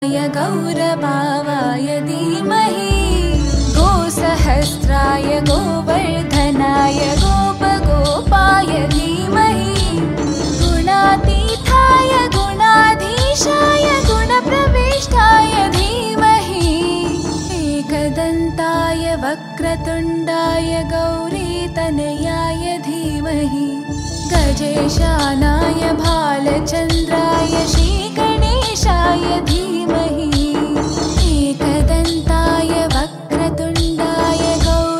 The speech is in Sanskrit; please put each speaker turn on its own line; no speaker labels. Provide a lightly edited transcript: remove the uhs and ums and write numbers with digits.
गौरभावाय धीमहि गोसहस्राय गोवर्धनाय गोपगोपाय धीमहि गुणातीताय गुणाधीशाय गुणप्रविष्टाय धीमहि एकदन्ताय वक्रतुण्डाय गौरीतनयाय धीमहि गजेशानाय